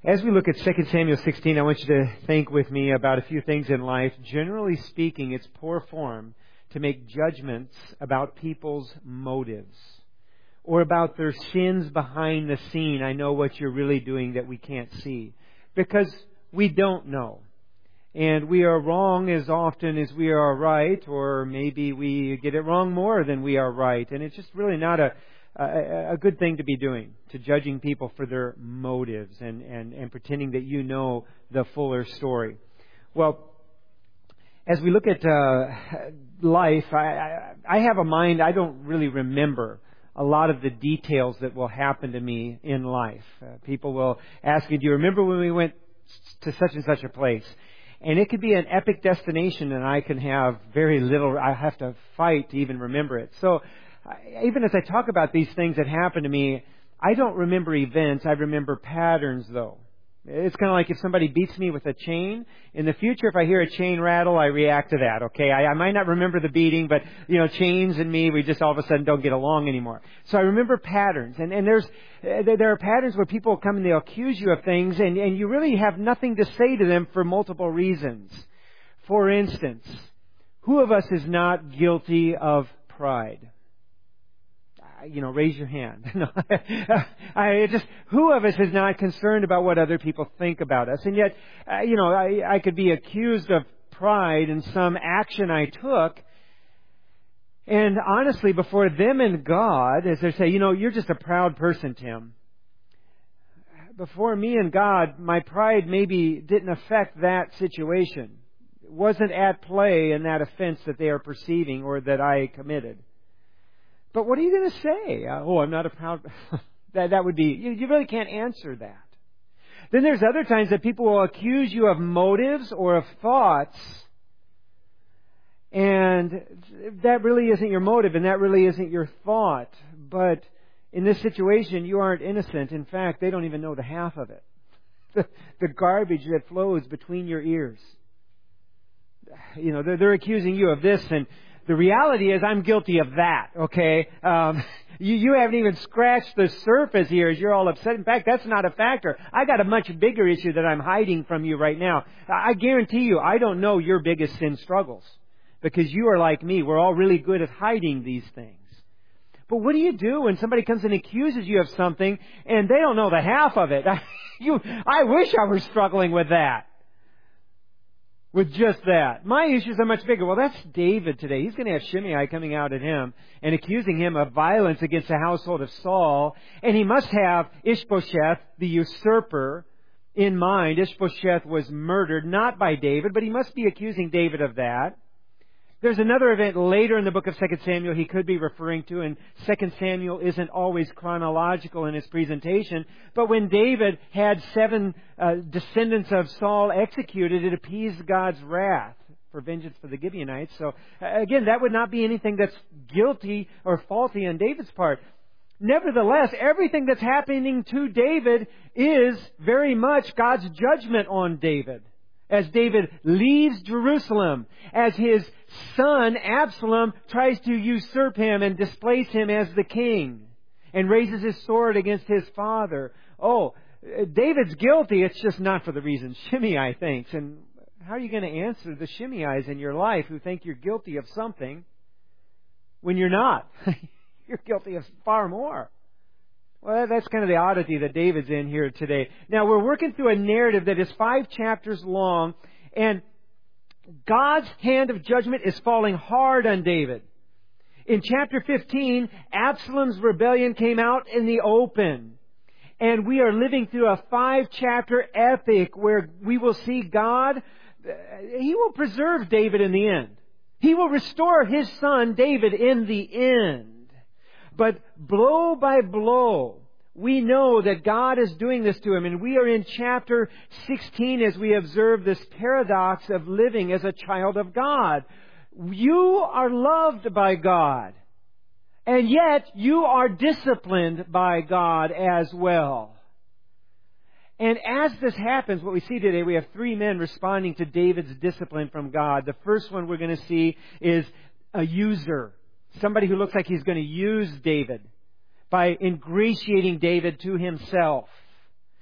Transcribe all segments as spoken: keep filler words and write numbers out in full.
As we look at Second Samuel sixteen, I want you to think with me about a few things in life. Generally speaking, it's poor form to make judgments about people's motives or about their sins behind the scene. I know what you're really doing that we can't see, because we don't know. And we are wrong as often as we are right, or maybe we get it wrong more than we are right. And it's just really not a A, a good thing to be doing, to judging people for their motives and, and, and pretending that you know the fuller story. Well, as we look at uh, life, I, I, I have a mind, I don't really remember a lot of the details that will happen to me in life. Uh, people will ask me, do you remember when we went to such and such a place? And it could be an epic destination, and I can have very little, I have to fight to even remember it. So, even as I talk about these things that happen to me, I don't remember events. I remember patterns, though. It's kind of like if somebody beats me with a chain. In the future, if I hear a chain rattle, I react to that. Okay, I, I might not remember the beating, but you know, chains and me, we just all of a sudden don't get along anymore. So I remember patterns, and and there's there are patterns where people come and they'll accuse you of things, and and you really have nothing to say to them for multiple reasons. For instance, who of us is not guilty of pride? You know, raise your hand. No, I just, who of us is not concerned about what other people think about us? And yet, uh, you know, I, I could be accused of pride in some action I took. And honestly, before them and God, as they say, you know, you're just a proud person, Tim. Before me and God, my pride maybe didn't affect that situation. It wasn't at play in that offense that they are perceiving or that I committed. But what are you going to say? Uh, oh, I'm not a proud... that that would be... You, you really can't answer that. Then there's other times that people will accuse you of motives or of thoughts, and that really isn't your motive, and that really isn't your thought. But in this situation, you aren't innocent. In fact, they don't even know the half of it. The, the garbage that flows between your ears. You know, they're, they're accusing you of this, and the reality is I'm guilty of that, okay? Um, you, you haven't even scratched the surface here as you're all upset. In fact, that's not a factor. I got a much bigger issue that I'm hiding from you right now. I guarantee you, I don't know your biggest sin struggles, because you are like me. We're all really good at hiding these things. But what do you do when somebody comes and accuses you of something and they don't know the half of it? you, I wish I were struggling with that. With just that. My issues are much bigger. Well, that's David today. He's going to have Shimei coming out at him and accusing him of violence against the household of Saul. And he must have Ishbosheth, the usurper, in mind. Ishbosheth was murdered, not by David, but he must be accusing David of that. There's another event later in the book of Second Samuel he could be referring to, and Second Samuel isn't always chronological in his presentation, but when David had seven uh, descendants of Saul executed, it appeased God's wrath for vengeance for the Gibeonites. So uh, again, that would not be anything that's guilty or faulty on David's part. Nevertheless, everything that's happening to David is very much God's judgment on David. As David leaves Jerusalem, as his son Absalom tries to usurp him and displace him as the king and raises his sword against his father. Oh, David's guilty. It's just not for the reasons Shimei thinks. And how are you going to answer the Shimei's in your life who think you're guilty of something when you're not? You're guilty of far more. Well, that's kind of the oddity that David's in here today. Now, we're working through a narrative that is five chapters long, and God's hand of judgment is falling hard on David. In chapter fifteen, Absalom's rebellion came out in the open. And we are living through a five-chapter epic where we will see God, He will preserve David in the end. He will restore His son David in the end. But blow by blow, we know that God is doing this to him. And we are in chapter sixteen as we observe this paradox of living as a child of God. You are loved by God. And yet you are disciplined by God as well. And as this happens, what we see today, we have three men responding to David's discipline from God. The first one we're going to see is a user. Somebody who looks like he's going to use David by ingratiating David to himself.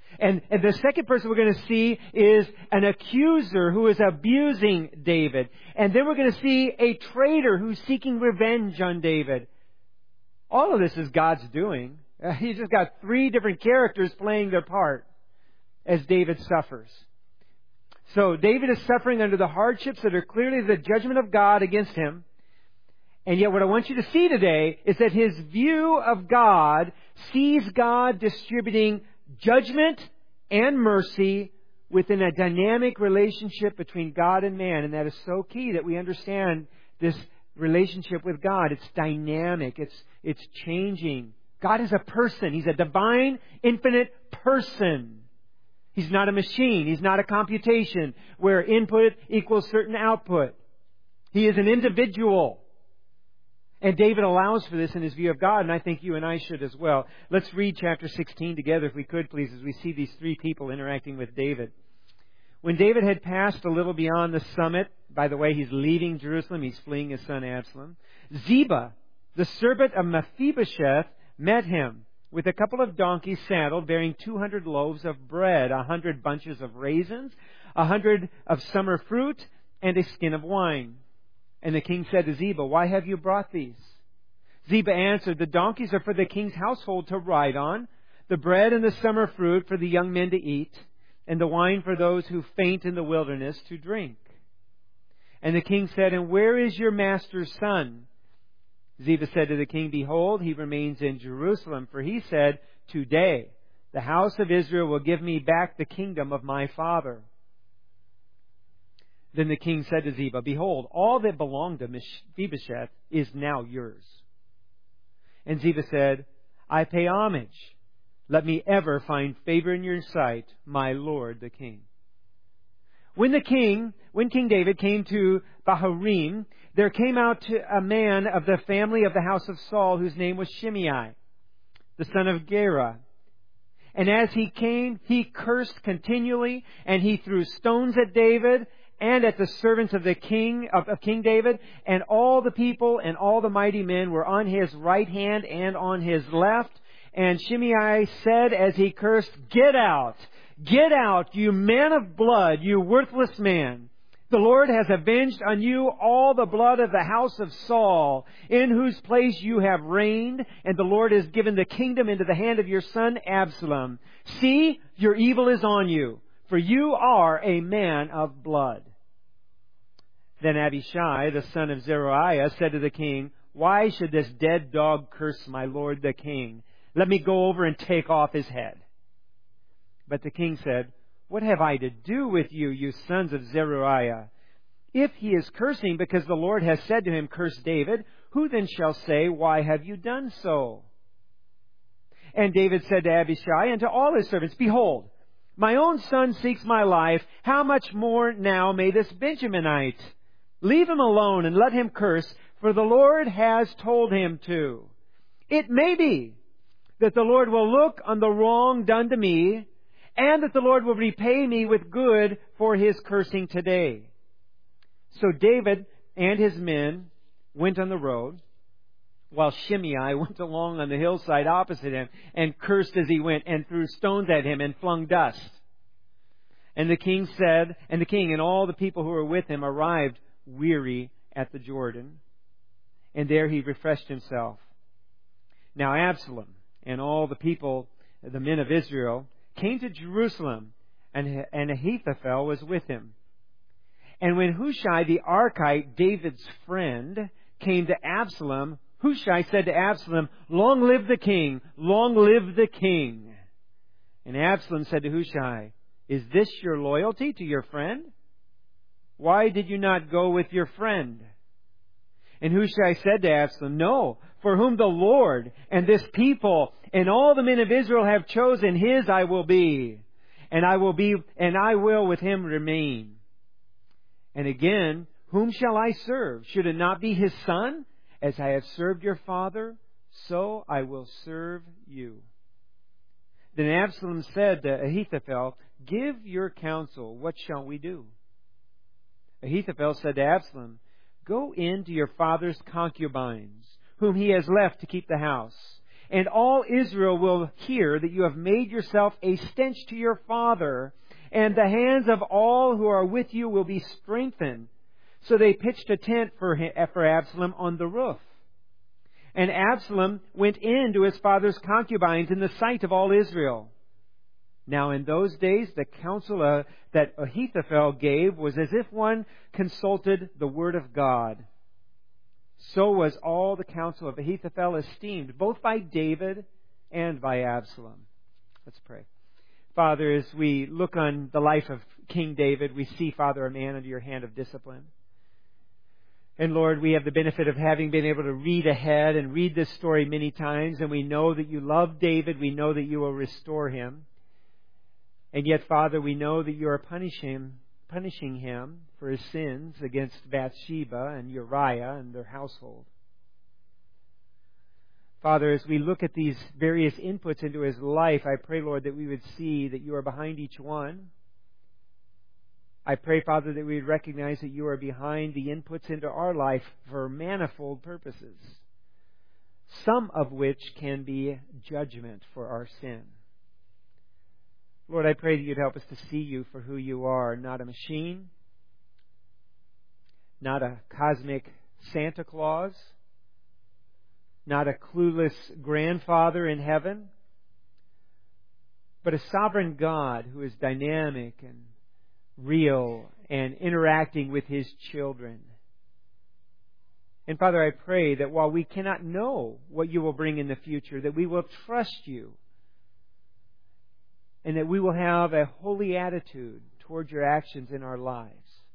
And, and the second person we're going to see is an accuser who is abusing David. And then we're going to see a traitor who's seeking revenge on David. All of this is God's doing. Uh, he's just got three different characters playing their part as David suffers. So David is suffering under the hardships that are clearly the judgment of God against him. And yet what I want you to see today is that his view of God sees God distributing judgment and mercy within a dynamic relationship between God and man. And that is so key that we understand this relationship with God. It's dynamic. It's, it's changing. God is a person. He's a divine, infinite person. He's not a machine. He's not a computation where input equals certain output. He is an individual. And David allows for this in his view of God, and I think you and I should as well. Let's read chapter sixteen together, if we could, please, as we see these three people interacting with David. When David had passed a little beyond the summit, by the way, he's leaving Jerusalem, he's fleeing his son Absalom, Ziba, the servant of Mephibosheth, met him with a couple of donkeys saddled, bearing two hundred loaves of bread, a hundred bunches of raisins, a hundred of summer fruit, and a skin of wine. And the king said to Ziba, "Why have you brought these?" Ziba answered, "The donkeys are for the king's household to ride on, the bread and the summer fruit for the young men to eat, and the wine for those who faint in the wilderness to drink." And the king said, "And where is your master's son?" Ziba said to the king, "Behold, he remains in Jerusalem, for he said, 'Today the house of Israel will give me back the kingdom of my father.'" Then the king said to Ziba, "Behold, all that belonged to Mephibosheth is now yours." And Ziba said, "I pay homage. Let me ever find favor in your sight, my lord the king." When the king, when King David came to Bahurim, there came out a man of the family of the house of Saul, whose name was Shimei, the son of Gera. And as he came, he cursed continually, and he threw stones at David and at the servants of the king, of, of King David, and all the people and all the mighty men were on his right hand and on his left. And Shimei said as he cursed, "Get out! Get out, you man of blood, you worthless man! The Lord has avenged on you all the blood of the house of Saul, in whose place you have reigned, and the Lord has given the kingdom into the hand of your son Absalom. See, your evil is on you, for you are a man of blood." Then Abishai, the son of Zeruiah, said to the king, "Why should this dead dog curse my lord the king? Let me go over and take off his head." But the king said, "What have I to do with you, you sons of Zeruiah? If he is cursing because the Lord has said to him, 'Curse David,' who then shall say, 'Why have you done so?'" And David said to Abishai and to all his servants, "Behold, my own son seeks my life. How much more now may this Benjaminite? Leave him alone and let him curse, for the Lord has told him to. It may be that the Lord will look on the wrong done to me, and that the Lord will repay me with good for his cursing today." So David and his men went on the road, while Shimei went along on the hillside opposite him and cursed as he went, and threw stones at him and flung dust. And the king said, and the king and all the people who were with him arrived weary at the Jordan, and there he refreshed himself. Now Absalom and all the people, the men of Israel, came to Jerusalem, and, and Ahithophel was with him. And when Hushai the Archite, David's friend, came to Absalom, Hushai said to Absalom, "Long live the king! Long live the king!" And Absalom said to Hushai, "Is this your loyalty to your friend? Why did you not go with your friend?" And Hushai said to Absalom, "No, for whom the Lord and this people and all the men of Israel have chosen, his I will be, and I will be, and I will with him remain. And again, whom shall I serve? Should it not be his son? As I have served your father, so I will serve you." Then Absalom said to Ahithophel, "Give your counsel. What shall we do?" Ahithophel said to Absalom, "Go in to your father's concubines, whom he has left to keep the house, and all Israel will hear that you have made yourself a stench to your father, and the hands of all who are with you will be strengthened. So they pitched a tent for him, for Absalom on the roof. And Absalom went in to his father's concubines in the sight of all Israel. Now in those days the counsel uh, that Ahithophel gave was as if one consulted the word of God. So was all the counsel of Ahithophel esteemed, both by David and by Absalom. Let's pray. Father, as we look on the life of King David, we see, Father, a man under your hand of discipline. And Lord, we have the benefit of having been able to read ahead and read this story many times, and we know that you love David. We know that you will restore him. And yet, Father, we know that you are punishing him, punishing him for his sins against Bathsheba and Uriah and their household. Father, as we look at these various inputs into his life, I pray, Lord, that we would see that you are behind each one. I pray, Father, that we would recognize that you are behind the inputs into our life for manifold purposes, some of which can be judgment for our sin. Lord, I pray that you'd help us to see you for who you are, not a machine, not a cosmic Santa Claus, not a clueless grandfather in heaven, but a sovereign God who is dynamic and real and interacting with His children. And Father, I pray that while we cannot know what you will bring in the future, that we will trust you and that we will have a holy attitude toward your actions in our lives.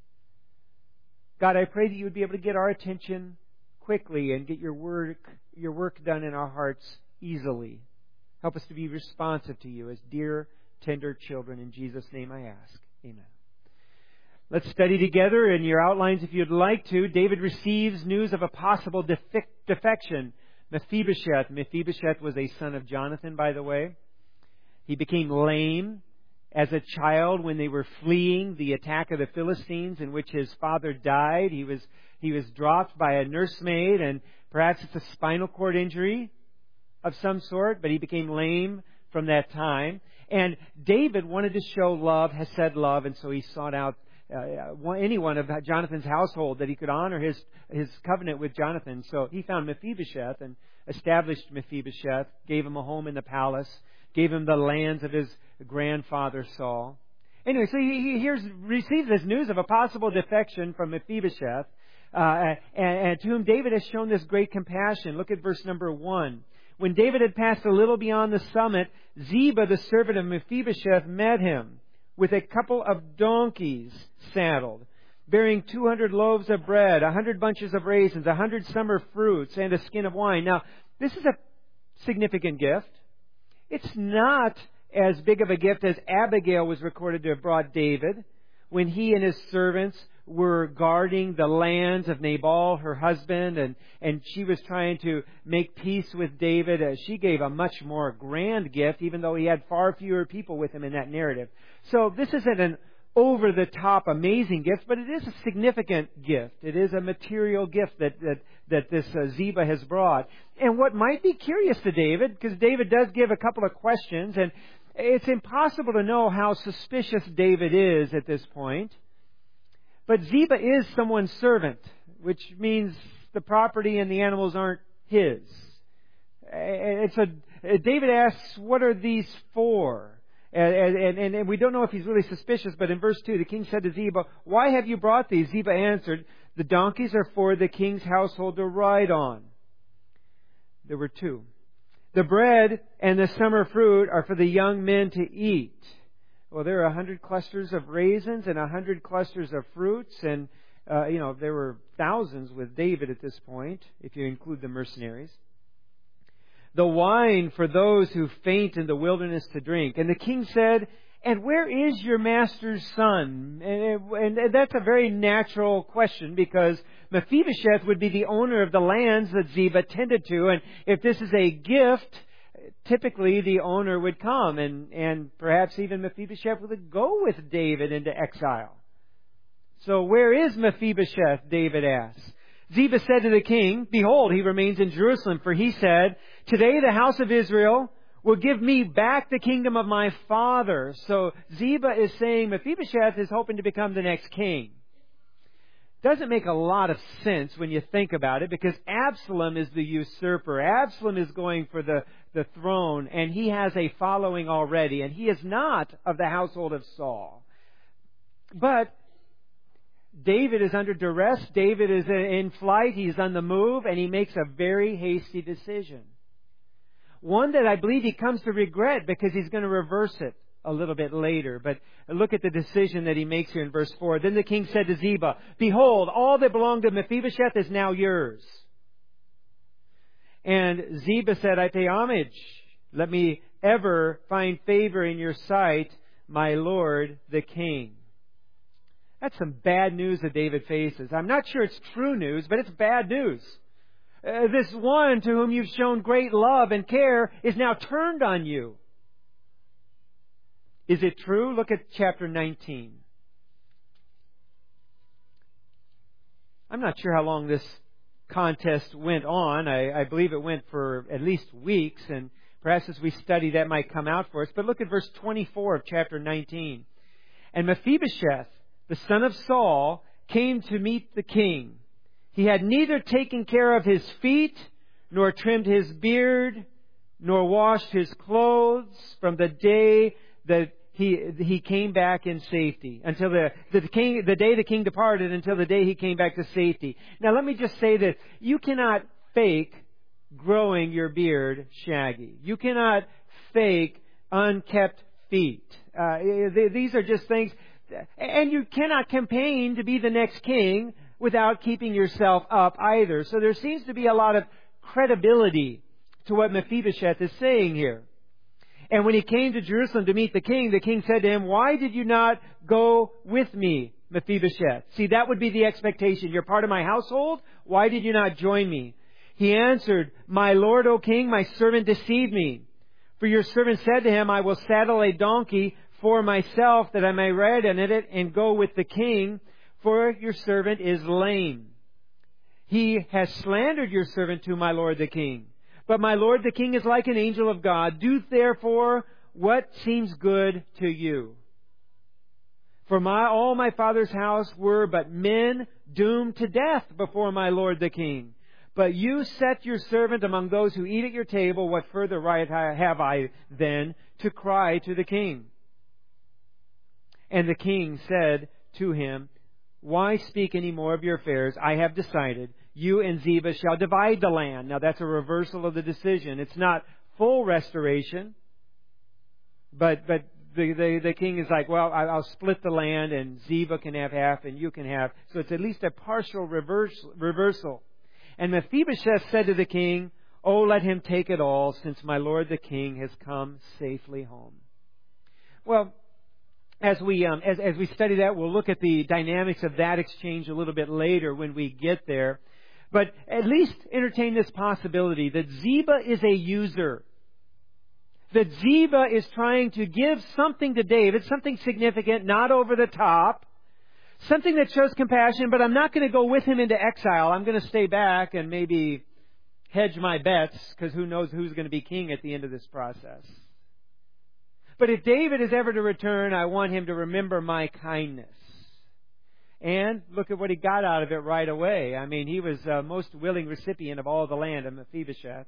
God, I pray that you would be able to get our attention quickly and get your work, your work done in our hearts easily. Help us to be responsive to you as dear, tender children. In Jesus' name I ask. Amen. Let's study together in your outlines if you'd like to. David receives news of a possible defec- defection. Mephibosheth. Mephibosheth was a son of Jonathan, by the way. He became lame as a child when they were fleeing the attack of the Philistines, in which his father died. He was he was dropped by a nursemaid, and perhaps it's a spinal cord injury of some sort, but he became lame from that time. And David wanted to show love, hesed love, and so he sought out uh, anyone of Jonathan's household that he could honor his his covenant with Jonathan. So he found Mephibosheth and established Mephibosheth, gave him a home in the palace, gave him the lands of his grandfather Saul. Anyway, so he, he hears, receives this news of a possible defection from Mephibosheth, uh, and, and to whom David has shown this great compassion. Look at verse number one. When David had passed a little beyond the summit, Ziba, the servant of Mephibosheth, met him with a couple of donkeys saddled, bearing two hundred loaves of bread, a hundred bunches of raisins, a hundred summer fruits, and a skin of wine. Now, this is a significant gift. It's not as big of a gift as Abigail was recorded to have brought David when he and his servants were guarding the lands of Nabal, her husband, and, and she was trying to make peace with David. Uh, she gave a much more grand gift, even though he had far fewer people with him in that narrative. So this isn't an over-the-top amazing gift, but it is a significant gift. It is a material gift that that, that this uh, Ziba has brought. And what might be curious to David, because David does give a couple of questions, and it's impossible to know how suspicious David is at this point. But Ziba is someone's servant, which means the property and the animals aren't his. It's a, David asks, what are these for? And, and, and we don't know if he's really suspicious, but in verse two, the king said to Ziba, why have you brought these? Ziba answered, the donkeys are for the king's household to ride on. There were two. The bread and the summer fruit are for the young men to eat. Well, there are a hundred clusters of raisins and a hundred clusters of fruits, and uh, you know there were thousands with David at this point, if you include the mercenaries. The wine for those who faint in the wilderness to drink. And the king said, and where is your master's son? And, and that's a very natural question, because Mephibosheth would be the owner of the lands that Ziba tended to. And if this is a gift, typically the owner would come, and, and perhaps even Mephibosheth would go with David into exile. So where is Mephibosheth? David asks. Ziba said to the king, behold, he remains in Jerusalem, for he said, Today the house of Israel will give me back the kingdom of my father. So Ziba is saying Mephibosheth is hoping to become the next king. Doesn't make a lot of sense when you think about it, because Absalom is the usurper. Absalom is going for the, the throne, and he has a following already, and he is not of the household of Saul. But David is under duress. David is in flight. He's on the move, and he makes a very hasty decision. One that I believe he comes to regret, because he's going to reverse it a little bit later. But look at the decision that he makes here in verse four. Then the king said to Ziba, "Behold, all that belonged to Mephibosheth is now yours." And Ziba said, "I pay homage. Let me ever find favor in your sight, my lord the king." That's some bad news that David faces. I'm not sure it's true news, but it's bad news. Uh, this one to whom you've shown great love and care is now turned on you. Is it true? Look at chapter nineteen. I'm not sure how long this contest went on. I, I believe it went for at least weeks, and perhaps as we study that might come out for us. But look at verse twenty-four of chapter nineteen. And Mephibosheth, the son of Saul, came to meet the king. He had neither taken care of his feet, nor trimmed his beard, nor washed his clothes from the day that he he came back in safety, until the the king the day the king departed, until the day he came back to safety. Now let me just say this: you cannot fake growing your beard shaggy. You cannot fake unkept feet. Uh, these are just things, and you cannot campaign to be the next king without keeping yourself up either. So there seems to be a lot of credibility to what Mephibosheth is saying here. And when he came to Jerusalem to meet the king, the king said to him, "Why did you not go with me, Mephibosheth?" See, that would be the expectation. You're part of my household. Why did you not join me? He answered, "My lord, O king, my servant deceived me. For your servant said to him, I will saddle a donkey for myself, that I may ride on it and go with the king, for your servant is lame. He has slandered your servant to my lord the king. But my lord the king is like an angel of God. Do therefore what seems good to you. For my all my father's house were but men doomed to death before my lord the king. But you set your servant among those who eat at your table. What further right have I then to cry to the king?" And the king said to him, "Why speak any more of your affairs? I have decided. You and Ziba shall divide the land." Now that's a reversal of the decision. It's not full restoration. But but the, the, the king is like, well, I'll split the land, and Ziba can have half and you can have. So it's at least a partial reverse, reversal. And Mephibosheth said to the king, "Oh, let him take it all, since my lord the king has come safely home." Well, As we um, as, as we study that, we'll look at the dynamics of that exchange a little bit later when we get there. But at least entertain this possibility that Ziba is a user. That Ziba is trying to give something to David, something significant, not over the top, something that shows compassion, but I'm not going to go with him into exile. I'm going to stay back and maybe hedge my bets, because who knows who's going to be king at the end of this process. But if David is ever to return, I want him to remember my kindness. And look at what he got out of it right away. I mean, he was the most willing recipient of all the land of Mephibosheth.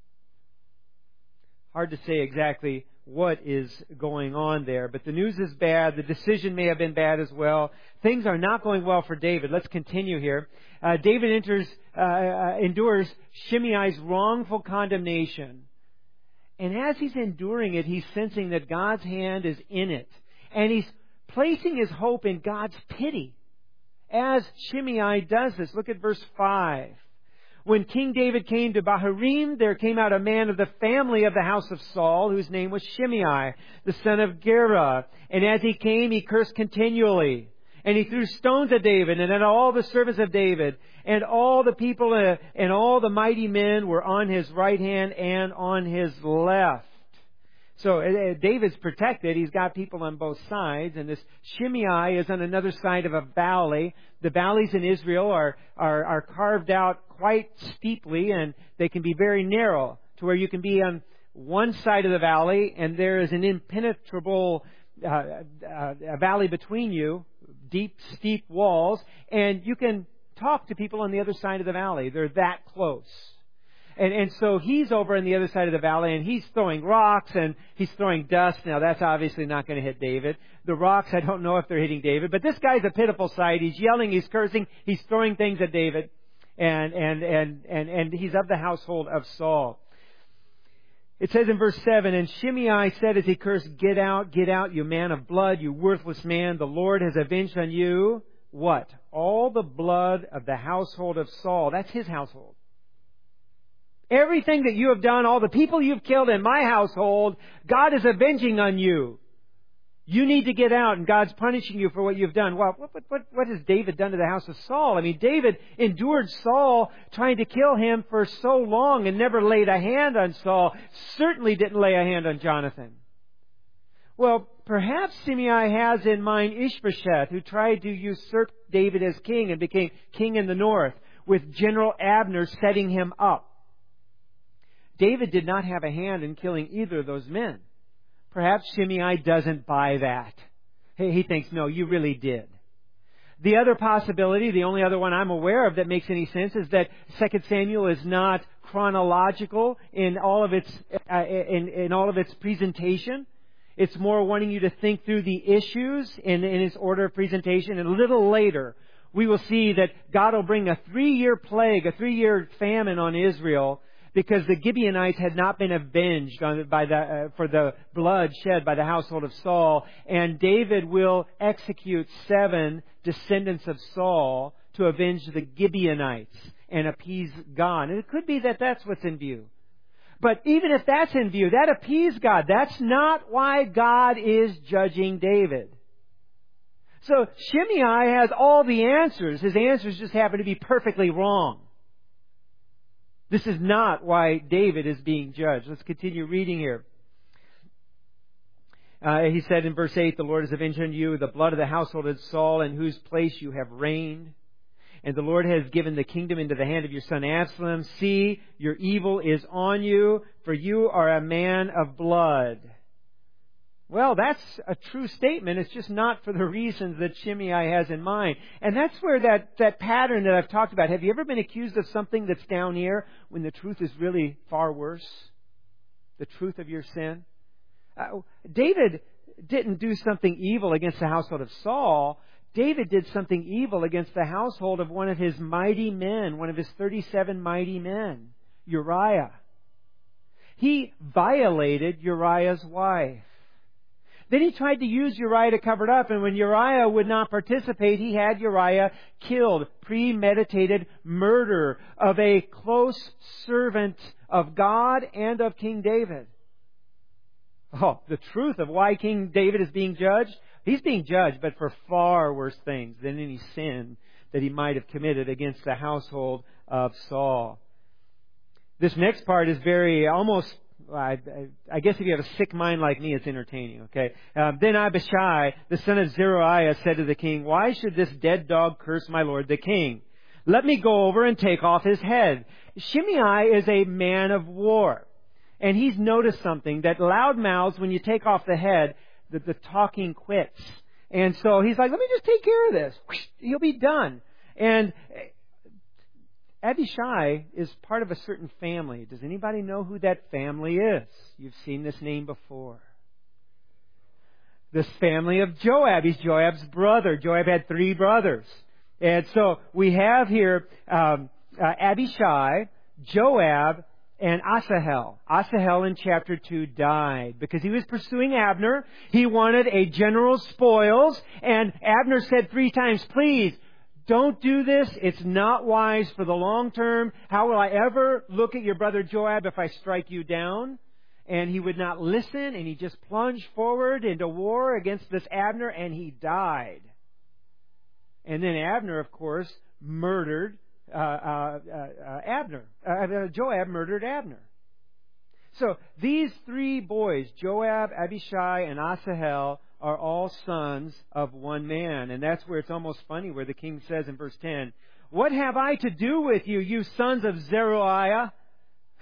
Hard to say exactly what is going on there. But the news is bad. The decision may have been bad as well. Things are not going well for David. Let's continue here. Uh, David enters, uh, endures Shimei's wrongful condemnation. And as he's enduring it, he's sensing that God's hand is in it. And he's placing his hope in God's pity. As Shimei does this, look at verse five. When King David came to Bahurim, there came out a man of the family of the house of Saul, whose name was Shimei, the son of Gera. And as he came, he cursed continually. And he threw stones at David and at all the servants of David. And all the people uh, and all the mighty men were on his right hand and on his left. So uh, David's protected. He's got people on both sides. And this Shimei is on another side of a valley. The valleys in Israel are, are, are carved out quite steeply, and they can be very narrow. to where you can be on one side of the valley and there is an impenetrable uh, uh, a valley between you, deep, steep walls, and you can talk to people on the other side of the valley. They're that close. And, and so he's over on the other side of the valley, and he's throwing rocks, and he's throwing dust. Now, that's obviously not going to hit David. The rocks, I don't know if they're hitting David. But this guy's a pitiful sight. He's yelling, he's cursing, he's throwing things at David. And, and, and, and, and he's of the household of Saul. It says in verse seven, and Shimei said as he cursed, "Get out, get out, you man of blood, you worthless man. The Lord has avenged on you," what? "All the blood of the household of Saul." That's his household. Everything that you have done, all the people you've killed in my household, God is avenging on you. You need to get out, and God's punishing you for what you've done. Well, what, what, what has David done to the house of Saul? I mean, David endured Saul trying to kill him for so long and never laid a hand on Saul. Certainly didn't lay a hand on Jonathan. Well, perhaps Shimei has in mind Ishbosheth, who tried to usurp David as king and became king in the north, with General Abner setting him up. David did not have a hand in killing either of those men. Perhaps Shimei doesn't buy that. He thinks, no, you really did. The other possibility, the only other one I'm aware of that makes any sense, is that Second Samuel is not chronological in all of its uh, in, in all of its presentation. It's more wanting you to think through the issues in, in its order of presentation. And a little later, we will see that God will bring a three-year plague, a three-year famine on Israel, because the Gibeonites had not been avenged on, by the, uh, for the blood shed by the household of Saul. And David will execute seven descendants of Saul to avenge the Gibeonites and appease God. And it could be that that's what's in view. But even if that's in view, that appeased God. That's not why God is judging David. So Shimei has all the answers. His answers just happen to be perfectly wrong. This is not why David is being judged. Let's continue reading here. Uh, he said in verse eight, "The Lord has avenged on you the blood of the household of Saul, in whose place you have reigned. And the Lord has given the kingdom into the hand of your son Absalom. See, your evil is on you, for you are a man of blood." Well, that's a true statement. It's just not for the reasons that Shimei has in mind. And that's where that, that pattern that I've talked about. Have you ever been accused of something that's down here when the truth is really far worse? The truth of your sin? Uh, David didn't do something evil against the household of Saul. David did something evil against the household of one of his mighty men, one of his thirty-seven mighty men, Uriah. He violated Uriah's wife. Then he tried to use Uriah to cover it up, and when Uriah would not participate, he had Uriah killed. Premeditated murder of a close servant of God and of King David. Oh, the truth of why King David is being judged? He's being judged, but for far worse things than any sin that he might have committed against the household of Saul. This next part is very, almost, I, I, I guess if you have a sick mind like me, it's entertaining, okay? Um, then Abishai, the son of Zeruiah, said to the king, "Why should this dead dog curse my lord the king? Let me go over and take off his head." Shimei is a man of war. And he's noticed something, that loud mouths, when you take off the head, the, the talking quits. And so he's like, let me just take care of this. He'll be done. And Abishai is part of a certain family. Does anybody know who that family is? You've seen this name before. This family of Joab. He's Joab's brother. Joab had three brothers. And so we have here um, uh, Abishai, Joab, and Asahel. Asahel in chapter two died because he was pursuing Abner. He wanted a general's spoils. And Abner said three times, "Please, don't do this. It's not wise for the long term. How will I ever look at your brother Joab if I strike you down?" And he would not listen, and he just plunged forward into war against this Abner, and he died. And then Abner, of course, murdered uh, uh, uh, Abner. Uh, Joab murdered Abner. So these three boys, Joab, Abishai, and Asahel, are all sons of one man. And that's where it's almost funny, where the king says in verse ten, "What have I to do with you, you sons of Zeruiah?"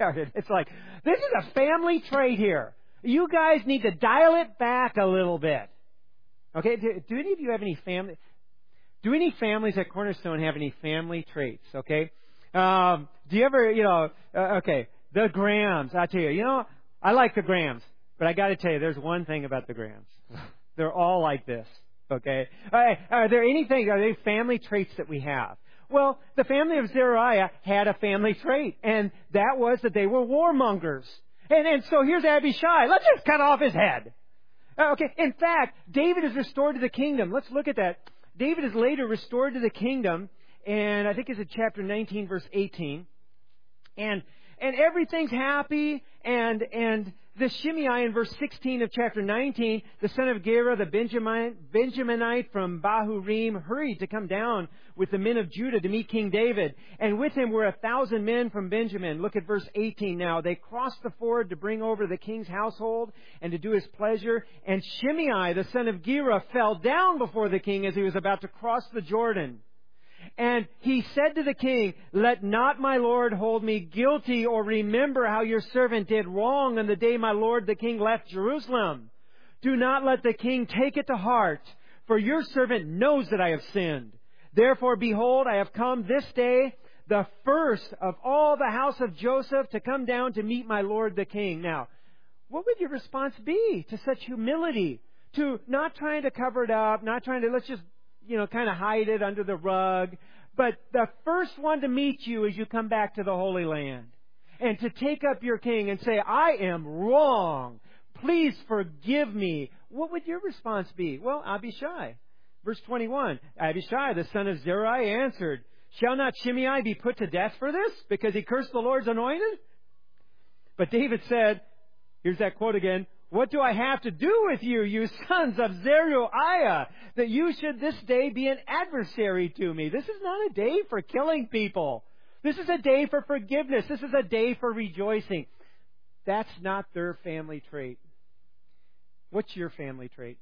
It's like, this is a family trait here. You guys need to dial it back a little bit. Okay, do, do any of you have any family? Do any families at Cornerstone have any family traits? Okay, um, do you ever, you know? Uh, okay, the Grahams. I tell you, you know, I like the Grahams, but I got to tell you, there's one thing about the Grahams. They're all like this. Okay, are, are there anything? Are there family traits that we have? Well, the family of Zeruiah had a family trait, and that was that they were warmongers. And and so here's Abishai. Let's just cut off his head. Okay, in fact, David is restored to the kingdom. Let's look at that. David is later restored to the kingdom, and I think it's in chapter nineteen, verse eighteen. And and everything's happy, and and the Shimei in verse sixteen of chapter nineteen, the son of Gera, the Benjamin, Benjaminite from Bahurim, hurried to come down with the men of Judah to meet King David. And with him were a thousand men from Benjamin. Look at verse eighteen now. They crossed the ford to bring over the king's household and to do his pleasure. And Shimei, the son of Gera, fell down before the king as he was about to cross the Jordan. And he said to the king, "Let not my lord hold me guilty, or remember how your servant did wrong on the day my lord the king left Jerusalem. Do not let the king take it to heart, for your servant knows that I have sinned. Therefore, behold, I have come this day, the first of all the house of Joseph, to come down to meet my lord the king." Now, what would your response be to such humility? To not trying to cover it up, not trying to, let's just, you know, kind of hide it under the rug. But the first one to meet you as you come back to the Holy Land. And to take up your king and say, "I am wrong. Please forgive me." What would your response be? Well, Abishai. Verse twenty-one, Abishai, the son of Zeruiah, answered, "Shall not Shimei be put to death for this, because he cursed the Lord's anointed?" But David said, here's that quote again, "What do I have to do with you, you sons of Zeruiah, that you should this day be an adversary to me? This is not a day for killing people. This is a day for forgiveness. This is a day for rejoicing." That's not their family trait. What's your family trait?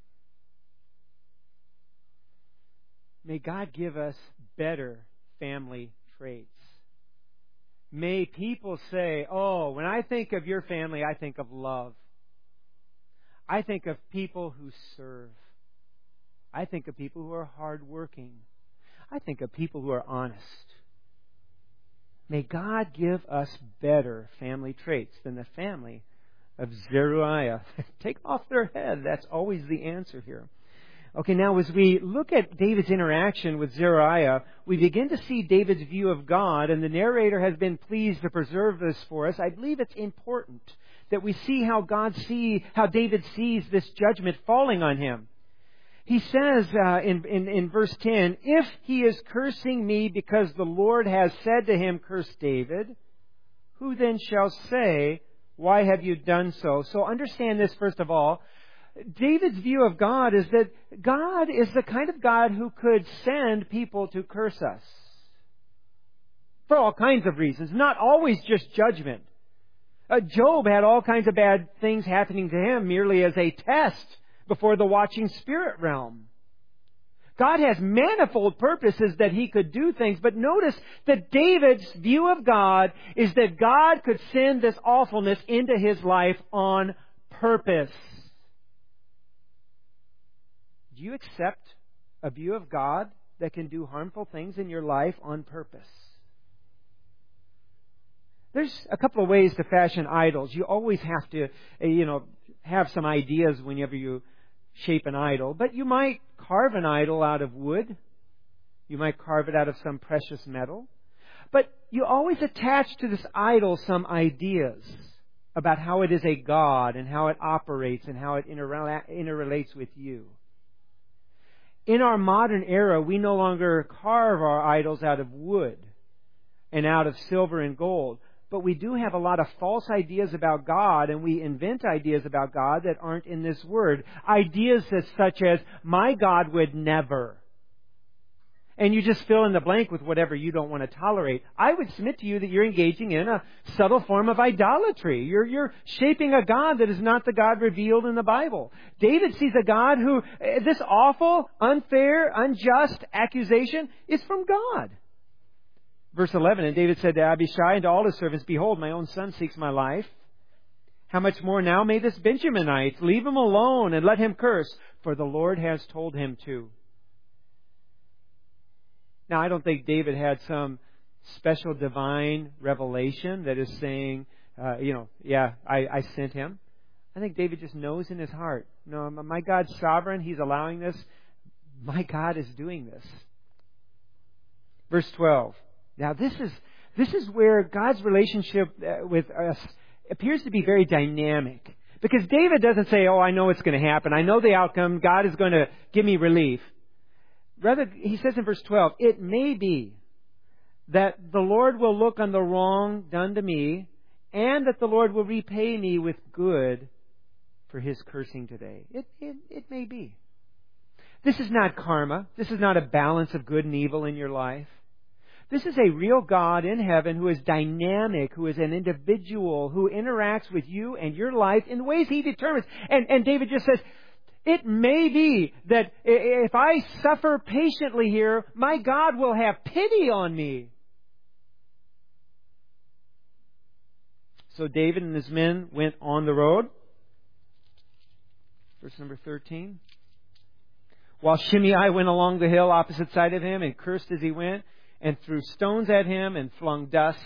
May God give us better family traits. May people say, "Oh, when I think of your family, I think of love. I think of people who serve. I think of people who are hardworking. I think of people who are honest." May God give us better family traits than the family of Zeruiah. Take off their head. That's always the answer here. Okay, now as we look at David's interaction with Zeruiah, we begin to see David's view of God, and the narrator has been pleased to preserve this for us. I believe it's important that we see how God see, how David sees this judgment falling on him. He says uh, in, in, in verse ten, "If he is cursing me because the Lord has said to him, 'Curse David,' who then shall say, 'Why have you done so?'" So understand this first of all. David's view of God is that God is the kind of God who could send people to curse us. For all kinds of reasons, not always just judgment. Uh, Job had all kinds of bad things happening to him merely as a test before the watching spirit realm. God has manifold purposes that He could do things, but notice that David's view of God is that God could send this awfulness into his life on purpose. Do you accept a view of God that can do harmful things in your life on purpose? There's a couple of ways to fashion idols. You always have to, you know, have some ideas whenever you shape an idol. But you might carve an idol out of wood. You might carve it out of some precious metal. But you always attach to this idol some ideas about how it is a God and how it operates and how it interrela- interrelates with you. In our modern era, we no longer carve our idols out of wood and out of silver and gold. But we do have a lot of false ideas about God, and we invent ideas about God that aren't in this Word. Ideas such as, "My God would never." And you just fill in the blank with whatever you don't want to tolerate. I would submit to you that you're engaging in a subtle form of idolatry. You're, you're shaping a God that is not the God revealed in the Bible. David sees a God who, this awful, unfair, unjust accusation is from God. Verse eleven, and David said to Abishai and to all his servants, behold, my own son seeks my life. How much more now may this Benjaminite leave him alone and let him curse, for the Lord has told him to. Now, I don't think David had some special divine revelation that is saying, uh, you know, yeah, I, I sent him. I think David just knows in his heart, no, my God's sovereign. He's allowing this. My God is doing this. Verse twelve. Now, this is this is where God's relationship with us appears to be very dynamic. Because David doesn't say, oh, I know it's going to happen. I know the outcome. God is going to give me relief. Rather, he says in verse twelve, it may be that the Lord will look on the wrong done to me, and that the Lord will repay me with good for his cursing today. It, it, it may be. This is not karma. This is not a balance of good and evil in your life. This is a real God in heaven who is dynamic, who is an individual, who interacts with you and your life in the ways He determines. And, and David just says, it may be that if I suffer patiently here, my God will have pity on me. So David and his men went on the road. Verse number thirteen. While Shimei went along the hill opposite side of him and cursed as he went, and threw stones at him and flung dust.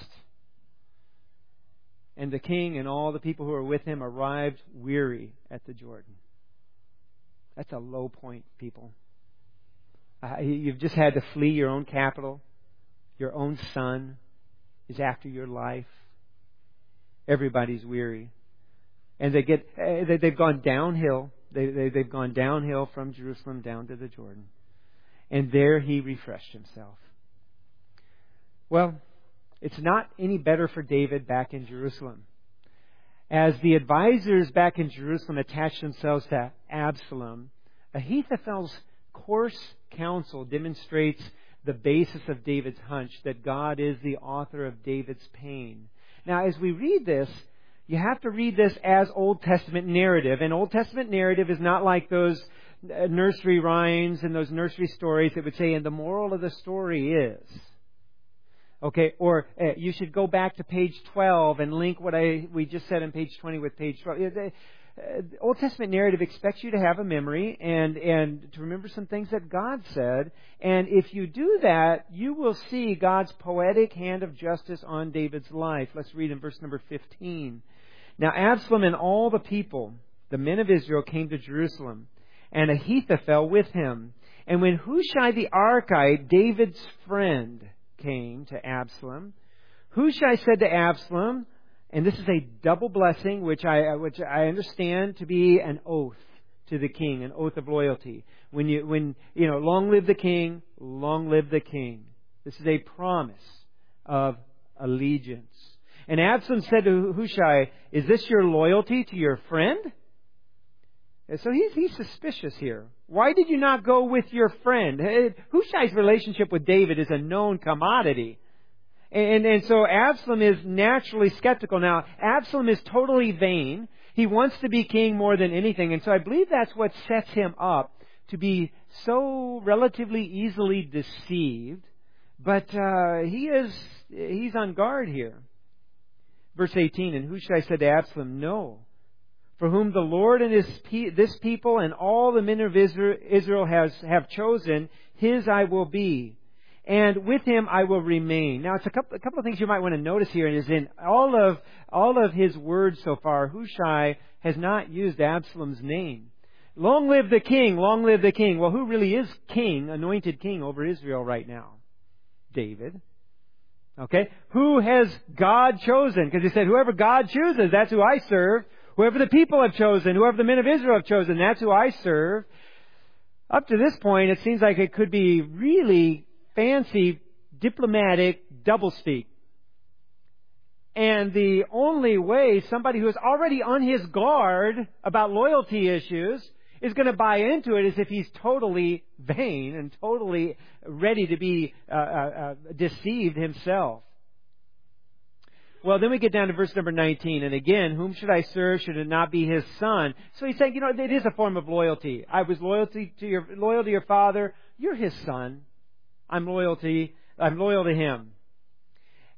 And the king and all the people who were with him arrived weary at the Jordan. That's a low point, people. Uh, you've just had to flee your own capital. Your own son is after your life. Everybody's weary. And they get, uh, they've gone downhill. They, they, they've gone downhill from Jerusalem down to the Jordan. And there he refreshed himself. Well, it's not any better for David back in Jerusalem. As the advisors back in Jerusalem attached themselves to Absalom, Ahithophel's coarse counsel demonstrates the basis of David's hunch that God is the author of David's pain. Now, as we read this, you have to read this as Old Testament narrative. And Old Testament narrative is not like those nursery rhymes and those nursery stories that would say, and the moral of the story is... Okay, or uh, you should go back to page twelve and link what I we just said on page twenty with page twelve. The uh, Old Testament narrative expects you to have a memory and, and to remember some things that God said. And if you do that, you will see God's poetic hand of justice on David's life. Let's read in verse number fifteen. Now Absalom and all the people, the men of Israel, came to Jerusalem, and Ahithophel with him. And when Hushai the Archite, David's friend, came to Absalom, Hushai said to Absalom, and this is a double blessing, which I which I understand to be an oath to the king, an oath of loyalty. When you when you know, long live the king, long live the king. This is a promise of allegiance. And Absalom said to Hushai, "Is this your loyalty to your friend?" And so he's he's suspicious here. Why did you not go with your friend? Hushai's relationship with David is a known commodity. And, and so Absalom is naturally skeptical. Now, Absalom is totally vain. He wants to be king more than anything. And so I believe that's what sets him up to be so relatively easily deceived. But uh, he is he's on guard here. Verse eighteen, and Hushai said to Absalom, "No. For whom the Lord and his pe- this people and all the men of Israel, Israel has have chosen, his I will be, and with him I will remain." Now, it's a couple, a couple of things you might want to notice here. Is in all of all of his words so far, Hushai has not used Absalom's name. Long live the king! Long live the king! Well, who really is king, anointed king over Israel right now? David. Okay, who has God chosen? Because he said, "Whoever God chooses, that's who I serve." Whoever the people have chosen, whoever the men of Israel have chosen, that's who I serve. Up to this point, it seems like it could be really fancy, diplomatic doublespeak. And the only way somebody who is already on his guard about loyalty issues is going to buy into it is if he's totally vain and totally ready to be uh, uh, deceived himself. Well, then we get down to verse number nineteen. And again, whom should I serve? Should it not be his son? So he's saying, you know, it is a form of loyalty. I was loyalty to your, loyal to your father. You're his son. I'm loyalty. I'm loyal to him.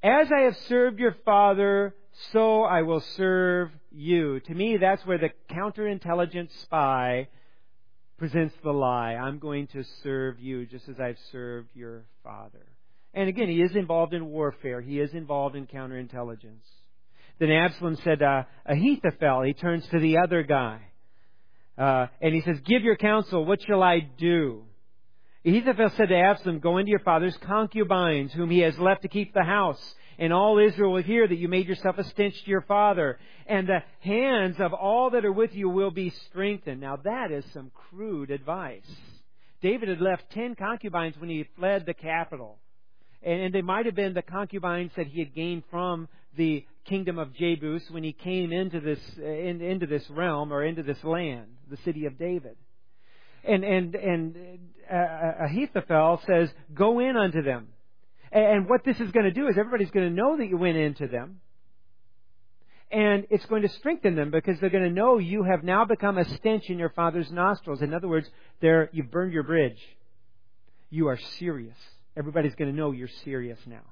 As I have served your father, so I will serve you. To me, that's where the counterintelligence spy presents the lie. I'm going to serve you just as I've served your father. And again, he is involved in warfare. He is involved in counterintelligence. Then Absalom said, uh, Ahithophel. He turns to the other guy. Uh, and he says, give your counsel. What shall I do? Ahithophel said to Absalom, go into your father's concubines, whom he has left to keep the house. And all Israel will hear that you made yourself a stench to your father. And the hands of all that are with you will be strengthened. Now that is some crude advice. David had left ten concubines when he fled the capital. And they might have been the concubines that he had gained from the kingdom of Jebus when he came into this in, into this realm or into this land, the city of David. And and and uh, Ahithophel says, "Go in unto them." And what this is going to do is everybody's going to know that you went into them, and it's going to strengthen them because they're going to know you have now become a stench in your father's nostrils. In other words, there you've burned your bridge. You are serious. Everybody's going to know you're serious now.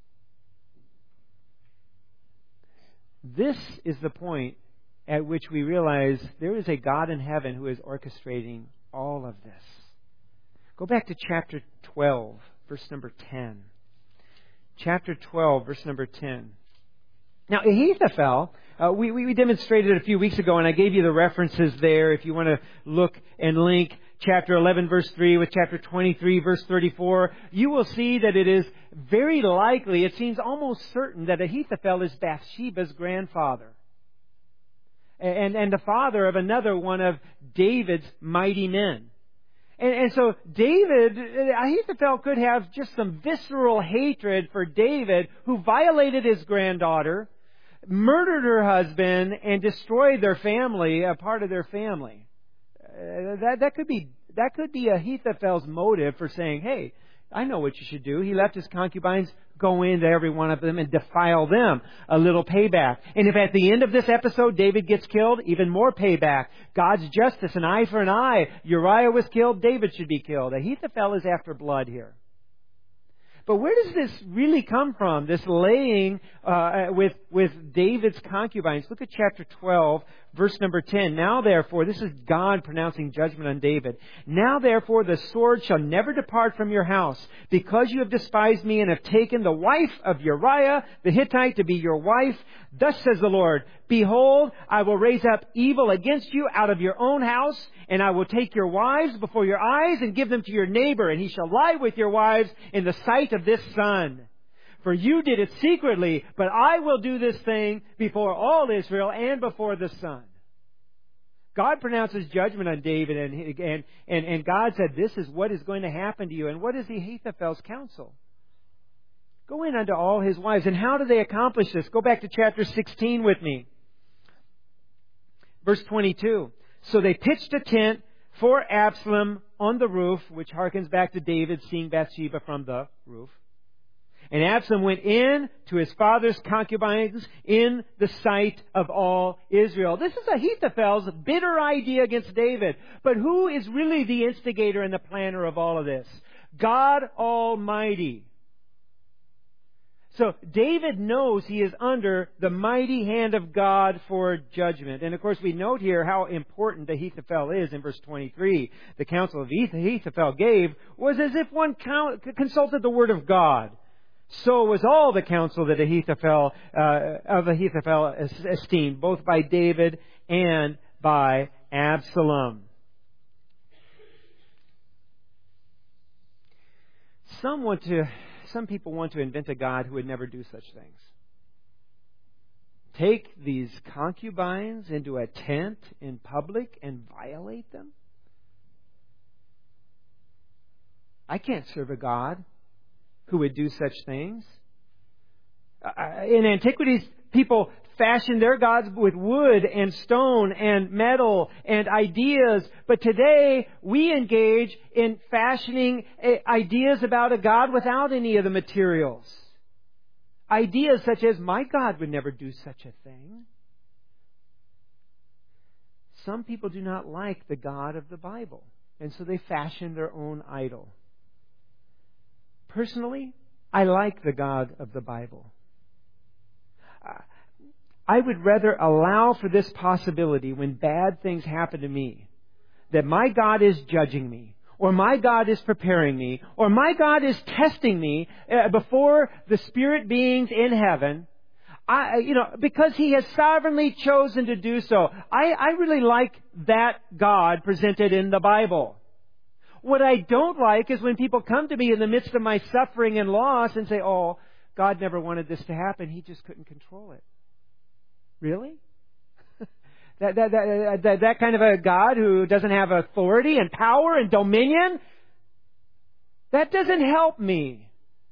This is the point at which we realize there is a God in heaven who is orchestrating all of this. Go back to chapter twelve, verse number ten. Chapter twelve, verse number ten. Now, Ahithophel, uh, we, we demonstrated it a few weeks ago, and I gave you the references there if you want to look and link chapter eleven, verse three with chapter twenty-three, verse thirty-four. You will see that it is very likely, it seems almost certain, that Ahithophel is Bathsheba's grandfather. And, and the father of another one of David's mighty men. And, and so David, Ahithophel could have just some visceral hatred for David, who violated his granddaughter, murdered her husband, and destroyed their family, a part of their family. Uh, that that could be that could be Ahithophel's motive for saying, "Hey, I know what you should do." He left his concubines, go into every one of them and defile them. A little payback. And if at the end of this episode David gets killed, even more payback. God's justice, an eye for an eye. Uriah was killed, David should be killed. Ahithophel is after blood here. But where does this really come from? This laying uh, with with David's concubines. Look at chapter twelve, verse number ten. Now therefore, this is God pronouncing judgment on David. Now therefore, the sword shall never depart from your house, because you have despised me and have taken the wife of Uriah the Hittite to be your wife. Thus says the Lord, behold, I will raise up evil against you out of your own house, and I will take your wives before your eyes and give them to your neighbor, and he shall lie with your wives in the sight of this sun. For you did it secretly, but I will do this thing before all Israel and before the sun. God pronounces judgment on David, and, and, and, and God said, this is what is going to happen to you. And what is Ahithophel's counsel? Go in unto all his wives. And how do they accomplish this? Go back to chapter sixteen with me. Verse twenty-two. So they pitched a tent for Absalom on the roof, which harkens back to David seeing Bathsheba from the roof. And Absalom went in to his father's concubines in the sight of all Israel. This is Ahithophel's bitter idea against David. But who is really the instigator and the planner of all of this? God Almighty. So David knows he is under the mighty hand of God for judgment. And of course we note here how important Ahithophel is in verse twenty-three. The counsel of Ahithophel gave was as if one consulted the word of God. So was all the counsel that Ahithophel, uh, of Ahithophel esteemed, both by David and by Absalom. Some want to, some people want to invent a God who would never do such things. Take these concubines into a tent in public and violate them? I can't serve a God who would do such things. Uh, in antiquities, people fashioned their gods with wood and stone and metal and ideas. But today, we engage in fashioning ideas about a God without any of the materials. Ideas such as, my God would never do such a thing. Some people do not like the God of the Bible, and so they fashion their own idol. Personally, I like the God of the Bible. I would rather allow for this possibility when bad things happen to me, that my God is judging me, or my God is preparing me, or my God is testing me uh, before the spirit beings in heaven. I, you know, because He has sovereignly chosen to do so. I, I really like that God presented in the Bible. What I don't like is when people come to me in the midst of my suffering and loss and say, oh, God never wanted this to happen. He just couldn't control it. Really? that, that, that, that, that kind of a God who doesn't have authority and power and dominion? That doesn't help me.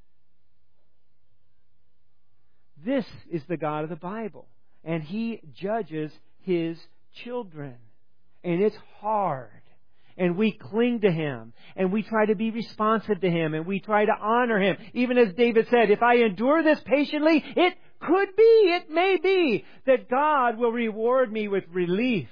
This is the God of the Bible. And He judges His children. And it's hard. And we cling to Him. And we try to be responsive to Him. And we try to honor Him. Even as David said, if I endure this patiently, it could be, it may be, that God will reward me with relief.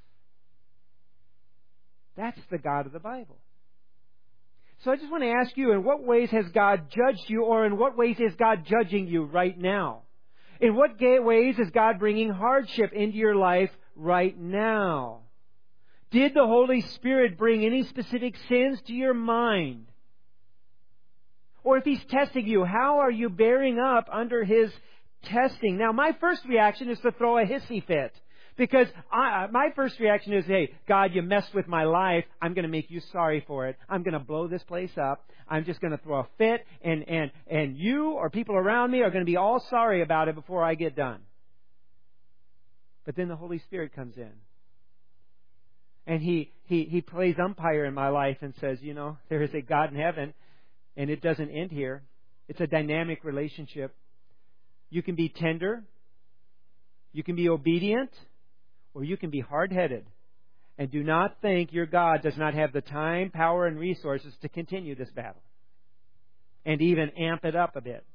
That's the God of the Bible. So I just want to ask you, in what ways has God judged you, or in what ways is God judging you right now? In what ways is God bringing hardship into your life right now? Did the Holy Spirit bring any specific sins to your mind? Or if He's testing you, how are you bearing up under His testing? Now, my first reaction is to throw a hissy fit. Because I, my first reaction is, hey, God, you messed with my life. I'm going to make you sorry for it. I'm going to blow this place up. I'm just going to throw a fit. And, and, and you or people around me are going to be all sorry about it before I get done. But then the Holy Spirit comes in. And he, he, he plays umpire in my life and says, you know, there is a God in heaven. And it doesn't end here. It's a dynamic relationship. You can be tender. You can be obedient. Or you can be hard-headed. And do not think your God does not have the time, power, and resources to continue this battle. And even amp it up a bit.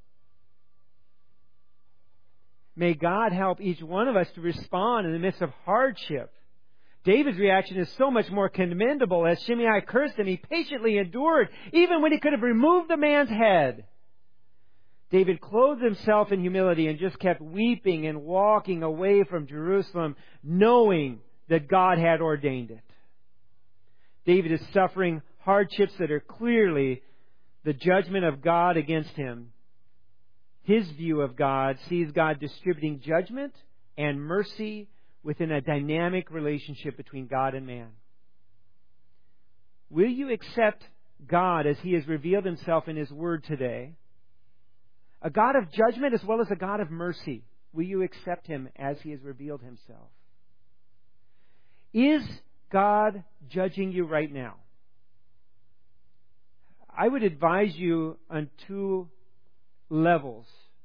May God help each one of us to respond in the midst of hardship. David's reaction is so much more commendable. As Shimei cursed him, he patiently endured, even when he could have removed the man's head. David clothed himself in humility and just kept weeping and walking away from Jerusalem, knowing that God had ordained it. David is suffering hardships that are clearly the judgment of God against him. His view of God sees God distributing judgment and mercy within a dynamic relationship between God and man. Will you accept God as He has revealed Himself in His Word today? A God of judgment as well as a God of mercy. Will you accept Him as He has revealed Himself? Is God judging you right now? I would advise you on two levels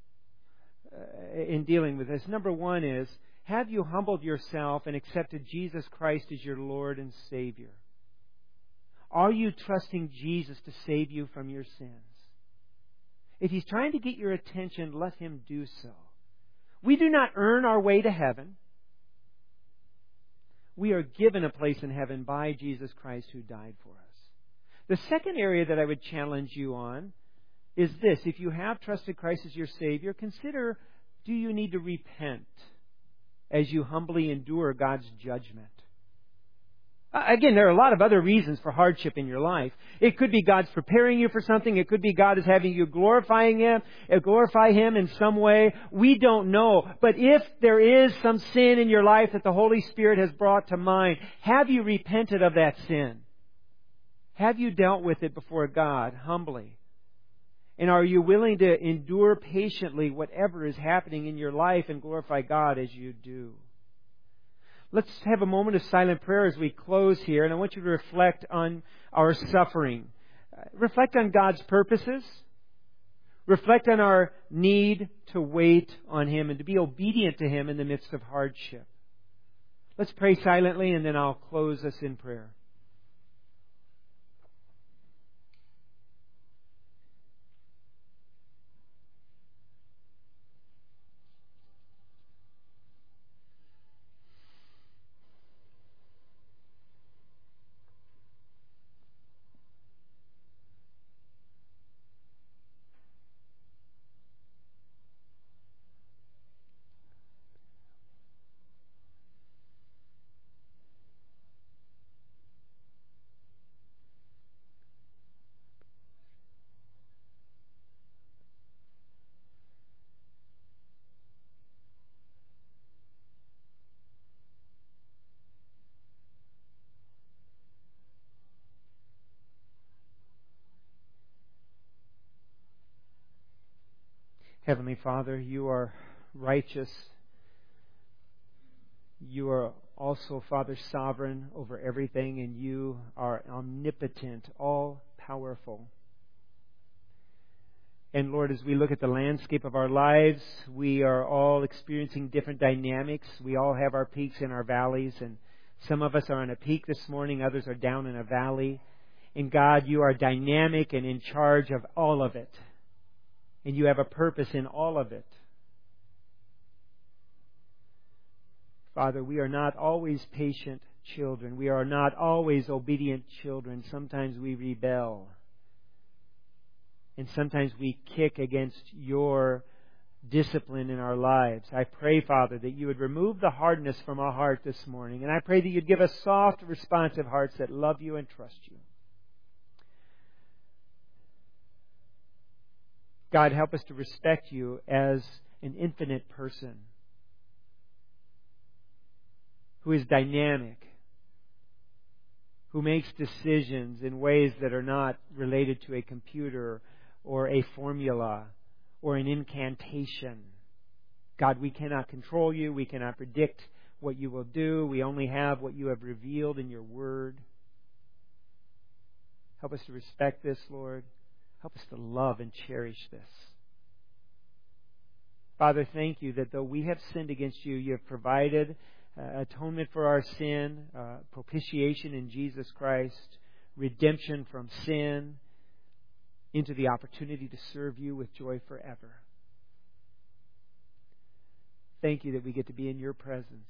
in dealing with this. Number one is, have you humbled yourself and accepted Jesus Christ as your Lord and Savior? Are you trusting Jesus to save you from your sins? If He's trying to get your attention, let Him do so. We do not earn our way to heaven. We are given a place in heaven by Jesus Christ who died for us. The second area that I would challenge you on is this. If you have trusted Christ as your Savior, consider, do you need to repent as you humbly endure God's judgment? Again, there are a lot of other reasons for hardship in your life. It could be God's preparing you for something. It could be God is having you glorifying Him, glorify Him in some way. We don't know. But if there is some sin in your life that the Holy Spirit has brought to mind, have you repented of that sin? Have you dealt with it before God humbly? And are you willing to endure patiently whatever is happening in your life and glorify God as you do? Let's have a moment of silent prayer as we close here, and I want you to reflect on our suffering. Reflect on God's purposes. Reflect on our need to wait on Him and to be obedient to Him in the midst of hardship. Let's pray silently, and then I'll close us in prayer. Heavenly Father, you are righteous. You are also, Father, sovereign over everything, and you are omnipotent, all-powerful. And Lord, as we look at the landscape of our lives, we are all experiencing different dynamics. We all have our peaks and our valleys, and some of us are on a peak this morning, others are down in a valley. And God, you are dynamic and in charge of all of it. And you have a purpose in all of it. Father, we are not always patient children. We are not always obedient children. Sometimes we rebel. And sometimes we kick against your discipline in our lives. I pray, Father, that you would remove the hardness from our heart this morning. And I pray that you'd give us soft, responsive hearts that love you and trust you. God, help us to respect you as an infinite person who is dynamic, who makes decisions in ways that are not related to a computer or a formula or an incantation. God, we cannot control you. We cannot predict what you will do. We only have what you have revealed in your word. Help us to respect this, Lord. Help us to love and cherish this. Father, thank you that though we have sinned against you, you have provided uh, atonement for our sin, uh, propitiation in Jesus Christ, redemption from sin, into the opportunity to serve you with joy forever. Thank you that we get to be in your presence.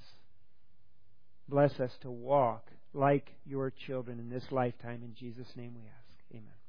Bless us to walk like your children in this lifetime. In Jesus' name we ask. Amen.